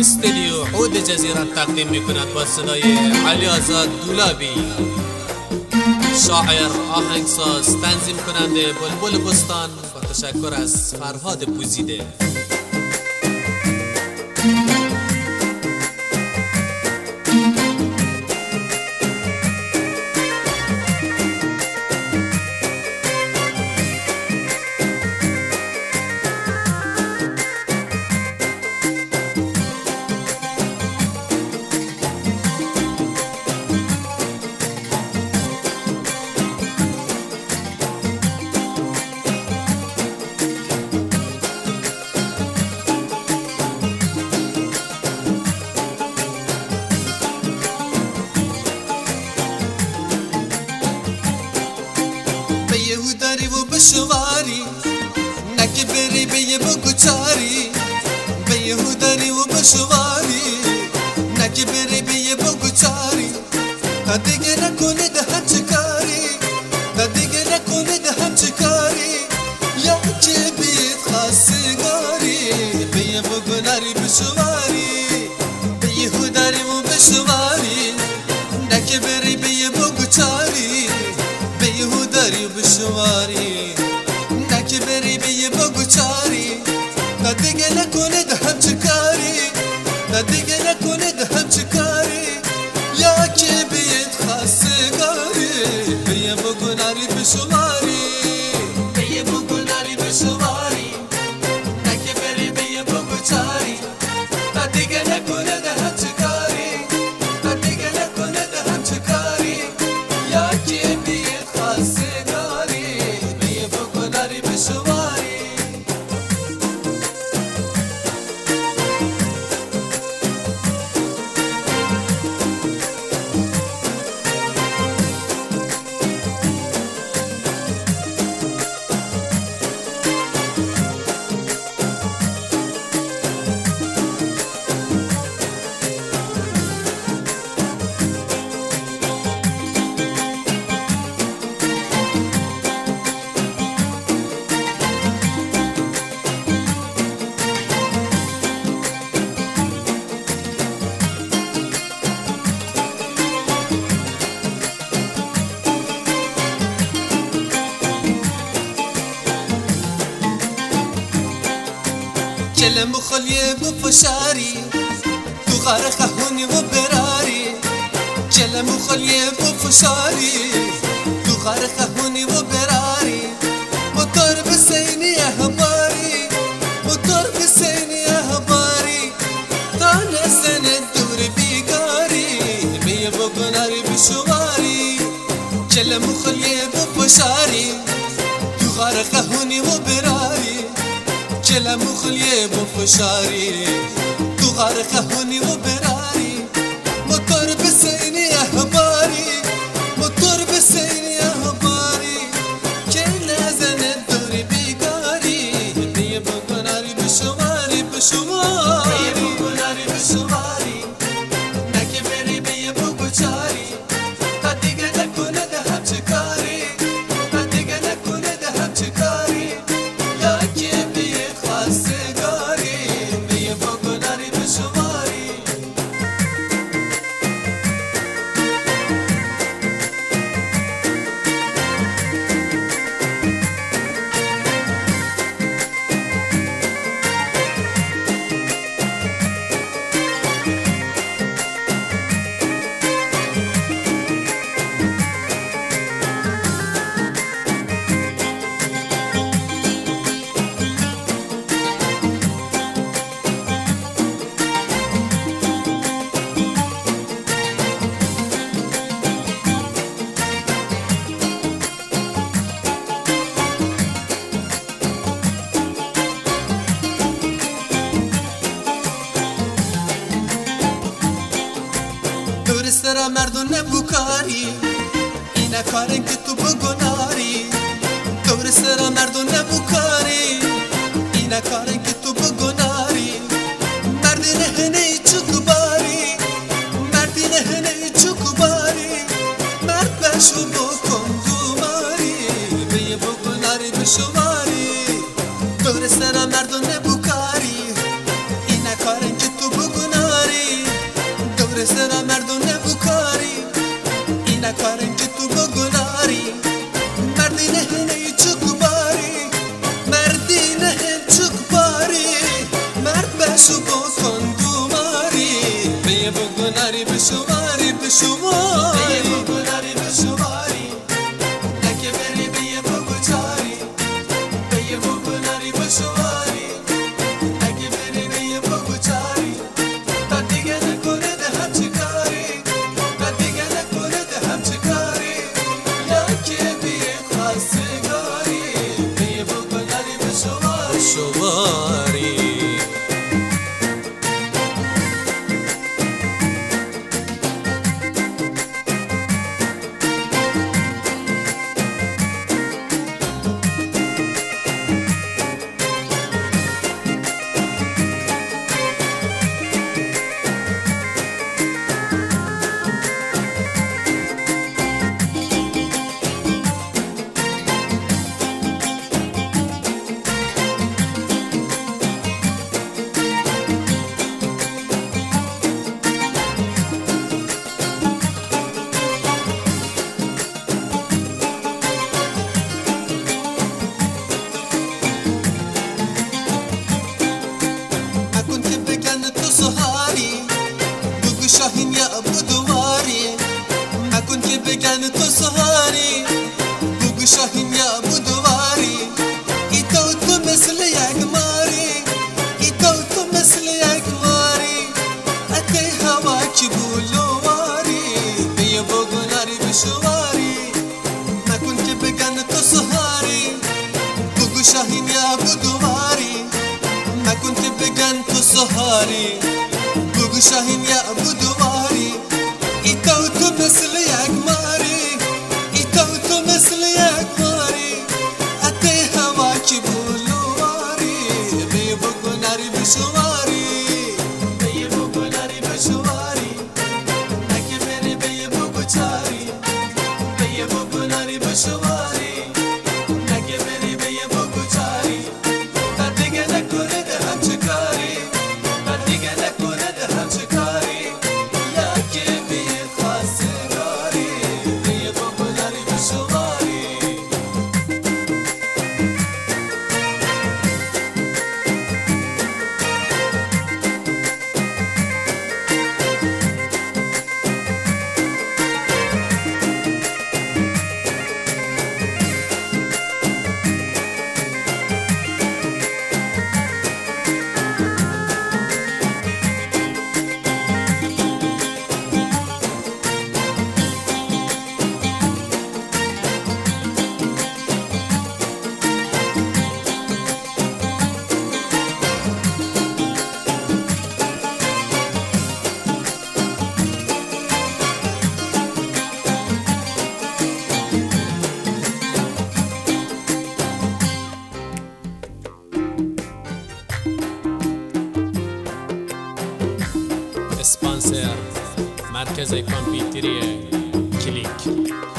استدیو حود جزیره تقدیم میکند با صدای علی آزاد دولابی، شاعر، آهنگساز، تنظیم کننده بلبل بستان، با تشکر از فرهاد پوزیده. یهوداری و بشواری نکی بری به یه بگوچاری، به یهوداری و بشواری نکی بری به یه بگوچاری، تا دیگه نکنه ده هم چکاری، تا دیگه نکنه ده هم چکاری، یا که بید خواستگاری به یه بگوناری بشواری، به یهوداری و بشواری نکی بری به یه بگوچاری، به یهوداری و بشواری نکی بری به یه بگوچاری، تا دیگه نکنه ده هم چکاری، تا دیگه نکنه ده هم چکاری، یا که بید خواستگاری به یه بگوناری بشواری، به یه بگوناری بشواری نکی بری به یه بگوچاری، تا دیگه نکنه ده هم چکاری، تا دیگه نکنه ده هم چکاری، یا که بید خواستگاری به یه بگوناری بشواری. کلم بخلیه بفشاری تو غرق هونی و براری، کلم بخلیه بفشاری تو غرق هونی و براری، موتور بسینی احباری، موتور بسینی احباری، تا نزن دور بیگاری بیه بگناری بشواری، کلم بخلیه بفشاری تو غرق هونی و براری، کلم مخلیه بفشاری تو غرق هونی و براری، موتور بسینی احباری، موتور بسینی احباری، که نزنه دوری بیگاری بیه بگناری بشواری بشواری، بیه بگناری بشواری نکی بری بیه بگوچاری، تا دیگه نکنه ده هم چکاری، تا دیگه نکنه ده هم چکاری، یا که بید خواستگاری بیه بگناری بشواری. سر مردون بکاری اینه کارن که تو بگناری، دور سر مردون بکاری اینه کارن که تو بگناری، مردی نهنه چکباری، مردی نهنه چکباری، مرد بشو بکن دوماری بیه بگناری بشواری، دور سر مردون بکاری اینه کارن که تو بگناری، بگناری بشواری بشواری بیه بگناری بشواری نکه بری بیه بگچاری بیه بگناری بشواری نکه بری بیه بگچاری تا دیگه نکنه ده همچه کاری تا دیگه نکنه ده همچه کاری نکه بیه خواستگاری بیه بگناری بشواری شاهین یا ابو دواری نکن که بگن تو سهاری بگو شاهین یا ابو دواری ای تو مثل یک ماری ای تو مثل یک ماری اتی هوا کی بولواری بیه بگناری بشواری نکن که بگن تو سهاری بگو شاهین یا ابو دواری نکن که بگن تو سهاری بگو شاهین یا ابو دواری ای تو مثل یک ماری ای تو مثل یک ماری اتی هوا کی بولواری بیه بگناری بشواری بیه بگناری بشواری نکه بری بیه بگچاری بیه بگناری بشواری نکه بری بیه بگچاری تا دیگه نکنه ده همچه کاری تا دیگه نکنه ده همچه کاری یکی بیه خواستگاری بیه بگناری بشواری اسپانسر مرکز کامپیوتری کلیک.